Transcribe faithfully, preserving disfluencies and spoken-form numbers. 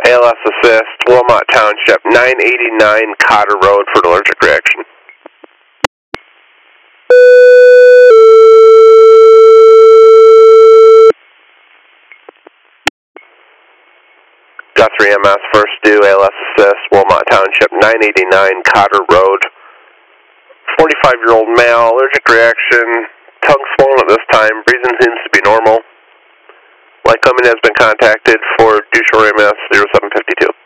A L S assist, Wilmot Township, nine eighty-nine Cotter Road for an allergic reaction. Guthrie M S first due, A L S assist, Wilmot Township, nine eighty-nine Cotter Road. forty-five-year-old male, allergic reaction, tongue swollen at this time, breathing seems to be normal. Lycoming has been contacted for Dushore M S zero seven five two.